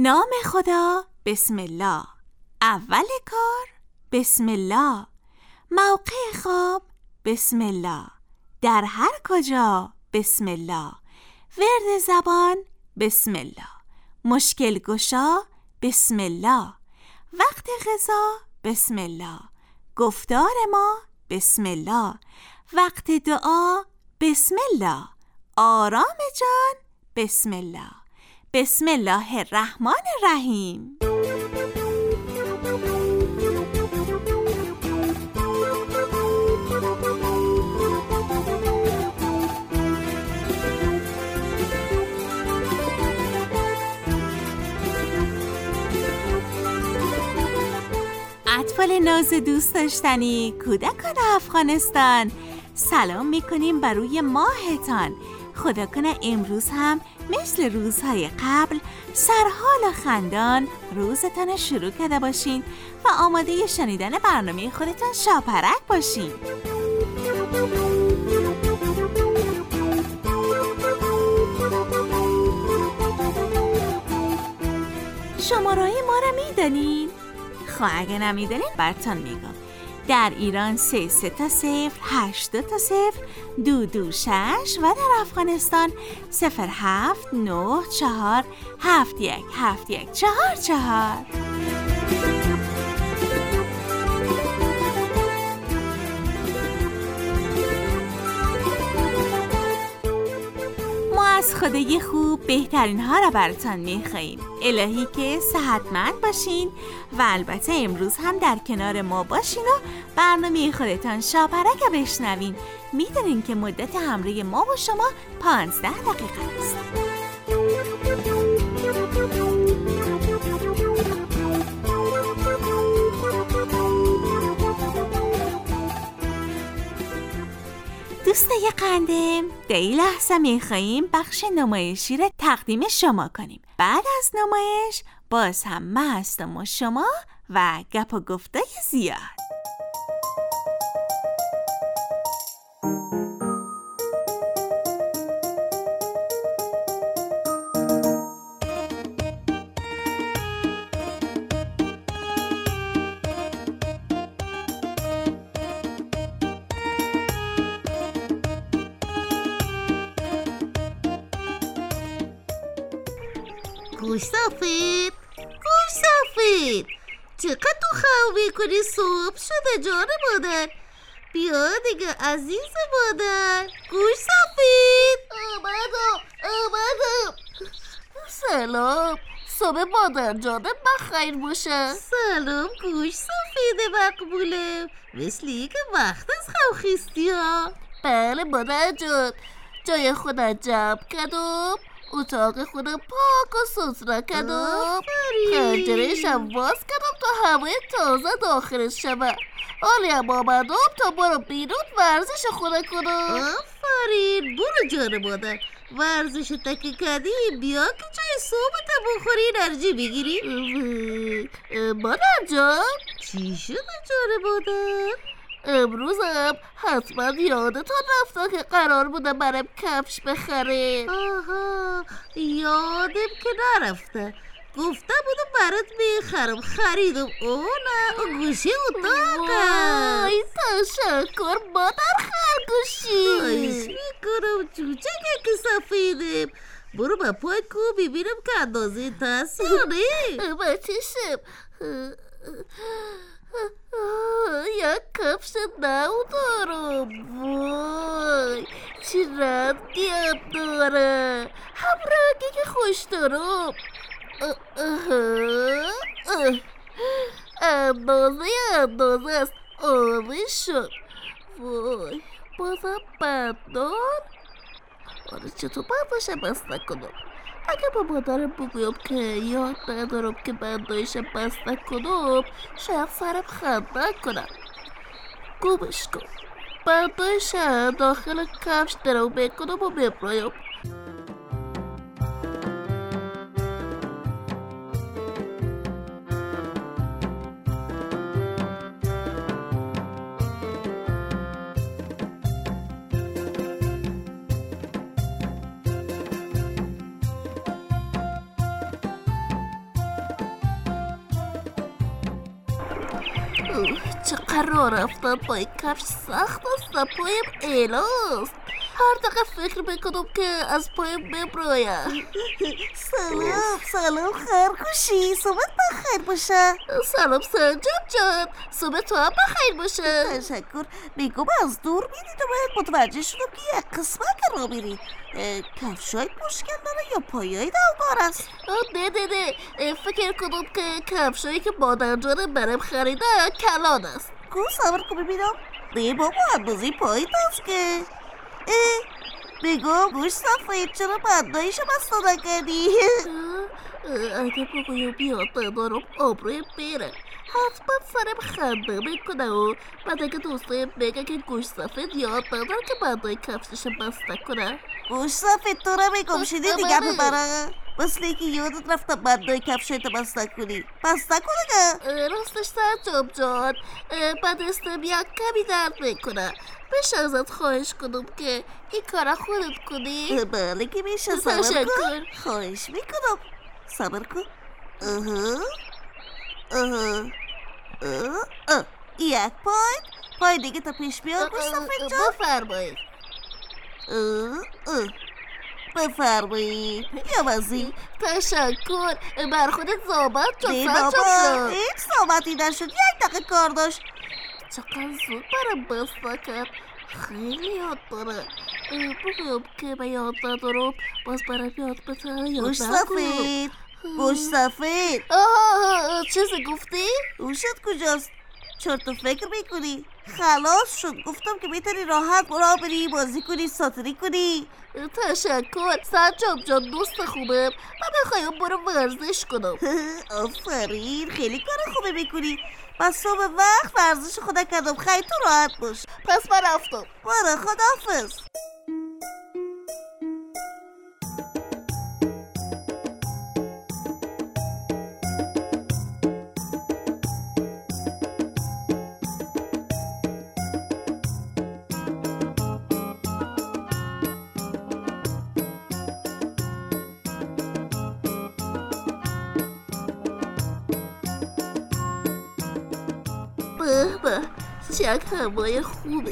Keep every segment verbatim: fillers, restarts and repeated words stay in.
نام خدا بسم الله. اول کار بسم الله. موقع خواب بسم الله. در هر کجا بسم الله. ورد زبان بسم الله. مشکل گشا بسم الله. وقت غذا بسم الله. گفتار ما بسم الله. وقت دعا بسم الله. آرام جان بسم الله. بسم الله الرحمن الرحیم. اطفال ناز دوست داشتنی، کودکان افغانستان، سلام میکنیم بر روی ماهتان. خدا کنه امروز هم مثل روزهای قبل سرحال و خندان روزتان شروع کرده باشین و آماده شنیدن برنامه خودتان شاپرک باشین. شماره‌های ما را میدانین؟ خب اگه نمیدانین براتون میگم. در ایران سه سه تا صفر، هشت دو تا صفر، دو دو شش و در افغانستان صفر هفت نه چهار هفت یک هفت یک چهار چهار. ما از خدای خوب بهترین ها را براتان میخواییم. الهی که صحتمند باشین و البته امروز هم در کنار ما باشین و برنامه خودتان شاپرک بشنوین. میدونین که مدت همراه ما با شما پانزده دقیقه است. دوستای قندم، در این لحظه میخواییم بخش نمایشی را تقدیم شما کنیم. بعد از نمایش باز هم من هستم و شما و گپ و گفتای زیاد. گوش سفید، گوش سفید، چقدر تو خواب میکنی؟ صبح شده جان مادر، بیا دیگه عزیز مادر. گوش سفید، آمدم آمدم. سلام، صبح مادر جانم بخیر باشه. سلام گوش سفید مقبوله، مثلی که وقت از خواب خیستی ها. بله مادر جان، جای خودت جمع کردم، اتاق خودم پاک و سوترا کردم، پنجره‌اش هم باز کردم تا هوای تازه داخلش شود. حالی هم آمدم تا برو بیرون ورزش خودم کنم. آفرین، برو جان مادر، ورزش تکی کردی بیا که جای صبحت بخوری انرژی بگیری. مادر جان، چی شده جان مادر؟ امروز هم حتما یادتان رفته که قرار بوده برم کفش بخره. آها، یادم که نرفته، گفته بودم برات میخرم، خریدم. او نه، او گوشی اتاقه. وای تشکر مادر خرگوشی. خواهش میکنم چوچه که سفیدم. برو با پای کو ببینم که اندازه تست یا نه. بچشم یک کفش نو دارم. وای چی رنگی هم داره، هم رنگی که خوش دارم. اندازه اندازه است، آمه شد. وای بازم بندان. آره چطور بنداشم بسته کنم؟ اگه با مادرم بگویم که یاد ندارم که بندایشم بسته کنم، شاید سرم خنده کنم. گمش کن، بندایشم داخل کفش درو بکنم و ببرایم. چقدر راه رفتن با این کفش سخت است و پایم الاست. هر دقیقه فکر میکنم که از پایم ببرایم. سلام سلام خرگوشی، صبحت بخیر باشه. سلام سنجاب جان، صبح تو هم بخیر باشه. تشکر. میگم از دور میدید و باید متوجه شدم که یک قسمت را میری. کفشای مشکل داره یا پایای دلدار است؟ نه نه نه فکر کنم که کفشایی که مادر جانم برام خریده کلان است. کو صبر کن ببینم. نه بابا اندازه پایت است که. بگو گوش سفید چرا بندایشو بسته نکردی؟ اگه بگویم بیاد ندارم آبروی بره، حتما سرم خنده میکنه و بعد اگه دوستایم بگه که گوش سفید یاد نداره که بندای کفشش بسته کنه. گوش سفید تو رو میگم شدی دیگه ببره، مثل که یادت رفته بندای کفشت بسته کنی. بسته کنه. راستش سنجاب جان بدستم یک کمی درد میکنه، میشه ازت خواهش کنم که این کار خودت کنی؟ بله که میشه. صبر کن خواهش میکنم. صبر کن. آها آها آه یک پای پای دیگه تا پیش بیاد گوش سفید جان. بفرمایید. بفرمایید. یا وزی تشکر بر خودت زابط جان. نه بابا هیچ زابطی نشد، یک دقیقه کار داشت. چقدر زود برم بسته کرد، خیلی یاد داره. بگم که به یاد ندارم باز برم یاد بده. گوش سفید گوش سفید آه چیزی گفتی؟ گوشت کجاست؟ چرت و فکر میکنی؟ خلاص شد. گفتم که میتونی راحت برا بری بازی کنی ساتری کنی. تشکر سنجاب جان دوست خوبه. من بخوایم برو ورزش کنم. آفرین خیلی کار خوبه میکنی. من صبح وقت ورزش خدا کردم. خیلی تو راحت باش. پس من رفتم. برو خداحافظ. به به چک هوای خوبه.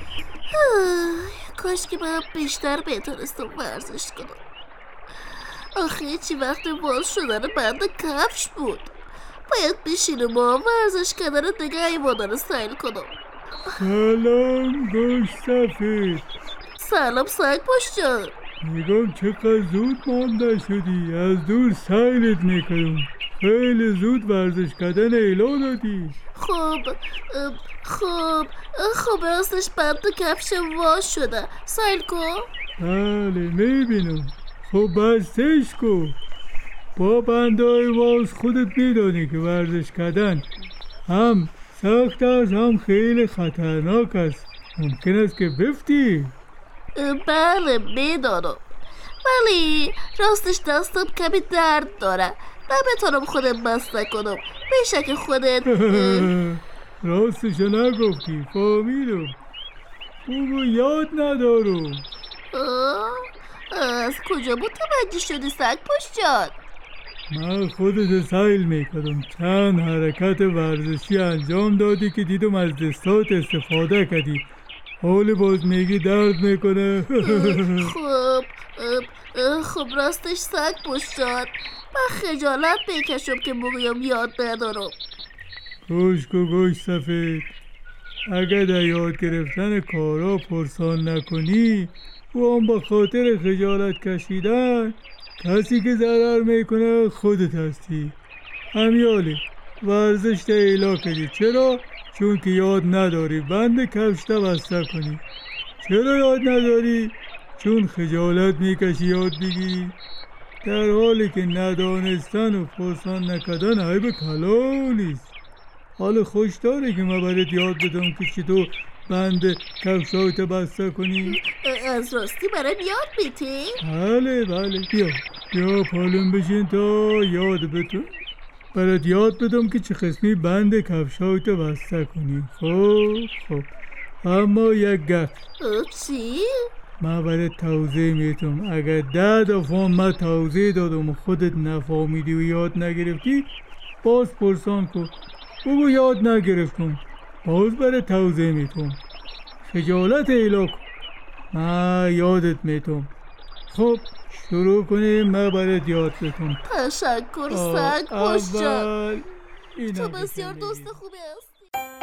کاش که من بیشتر بتونستم ورزش کنم. آخه چی وقت باز شدن بند کفش بود. باید بشینم و ورزش کردن دیگه ایوانا رو سیل کنم. سلام گوش سفید. سلام سنگ پشت جان. میگم چقدر زود مانده شدی، از دور سیلت میکنم. خیلی زود ورزش کردن اعلان دادی. خب خب خب راستش بند کفش واش شده، سیل کن. بله میبینم. خب بستش کن. با بندای واز خودت میدانی که ورزش کردن هم سخت است هم خیلی خطرناک است. ممکن است که بفتی. بله میدانم، ولی راستش دستم کمی درد داره، نمیتونم خودم بسته کنم. میشه که خودت راستشو نگفتی، فهمیدم. بگو یاد ندارم. از کجا متوجه شدی سگ پشت جان؟ من خودت سیل میکردم، چند حرکت ورزشی انجام دادی که دیدم از دستات استفاده کردی. حالی باز میگی درد میکنه. خب خب راستش سگ پشت جان من خجالت میکشم که بگویم یاد ندارم. گوش کو گوش سفید، اگر در یاد گرفتن کارا پرسان نکنی و هم با خاطر خجالت کشیدن، کسی که ضرر میکنه خودت هستی. همیالی ورزش تا ایلا کردی. چرا؟ چون که یاد نداری بند کفش تا بسته کنی. چرا یاد نداری؟ چون خجالت میکشی یاد بگیری. در حالی که ندانستن و پرسان نکردن عیب کلانیست. حال خوش داره که من برات یاد بدم که چطور بند کفشات بسته کنی. از راستی برام یاد بیتی؟ بله بله بیا بیا پالون بشین تا یاد بتون برات یاد بدم که چه قسمی بند کفشات بسته کنی. خب خب اما یک گفت. چی؟ من برات توضیح میتونم. اگر ده دفعه من توضیح دادم و خودت نفهمیدی و یاد نگرفتی باز پرسان کن. بگو یاد نگرفتم، باز برای توضیح میتونم. خجالت ایلا کن، من یادت میتونم. خب شروع کنیم، من برات یاد بتونم. تشکر سگ خوش جان، تو تو بسیار دوست خوبی هستی.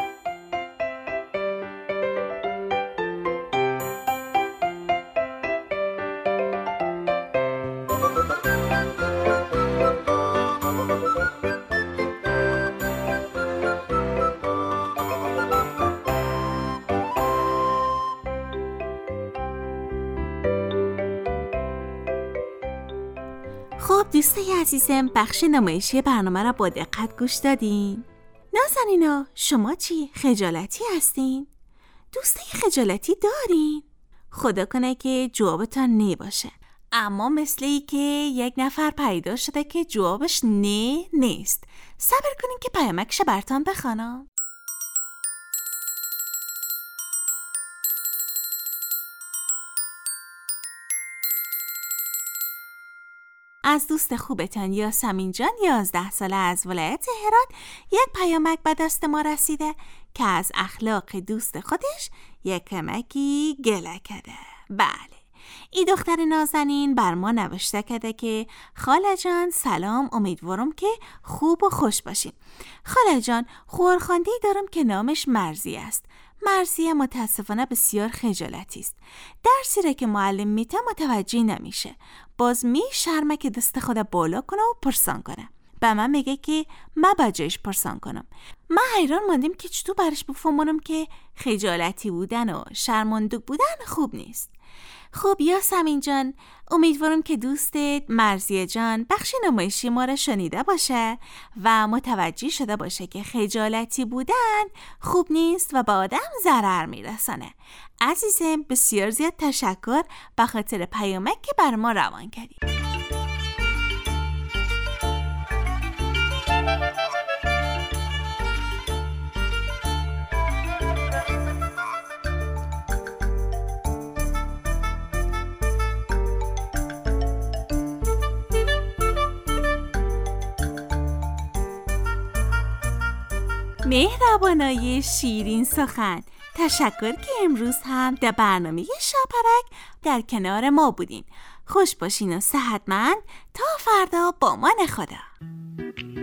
خب دوستای عزیزم، بخش نمایشی برنامه را با دقت گوش دادین؟ نازنینا، شما چی؟ خجالتی هستین؟ دوستای خجالتی دارین؟ خدا کنه که جوابتان نه باشه. اما مثل ای که یک نفر پیدا شده که جوابش نه نیست. صبر کنین که پیامکش براتون بخوانم. از دوست خوبتان یاسمین جان یازده ساله از ولایت هرات یک پیامک به دست ما رسیده که از اخلاق دوست خودش یک کمکی گله کرده. بله، این دختر نازنین بر ما نوشته کرده که خاله جان سلام، امیدوارم که خوب و خوش باشین. خاله جان، خورخانده‌ای دارم که نامش مرزی است. مرزیه متاسفانه بسیار خجالتی است. درسی را که معلم میته متوجه نمیشه. باز می شرمه که دست خود بالا کنه و پرسان کنه. به من میگه که من بجایش پرسان کنم. من حیران ماندیم که چطور برش بفهمونم که خجالتی بودن و شرمندگی بودن خوب نیست. خب یاسمین جان، امیدوارم که دوستت مرزیه جان بخش نمایشی ما را شنیده باشه و متوجه شده باشه که خجالتی بودن خوب نیست و به آدم ضرر میرسانه. عزیزم، بسیار زیاد تشکر به خاطر پیامک که بر ما روان کردی. مهربانای شیرین سخن، تشکر که امروز هم در برنامه شاپرک در کنار ما بودین. خوش باشین و صحتمند تا فردا با من خدا.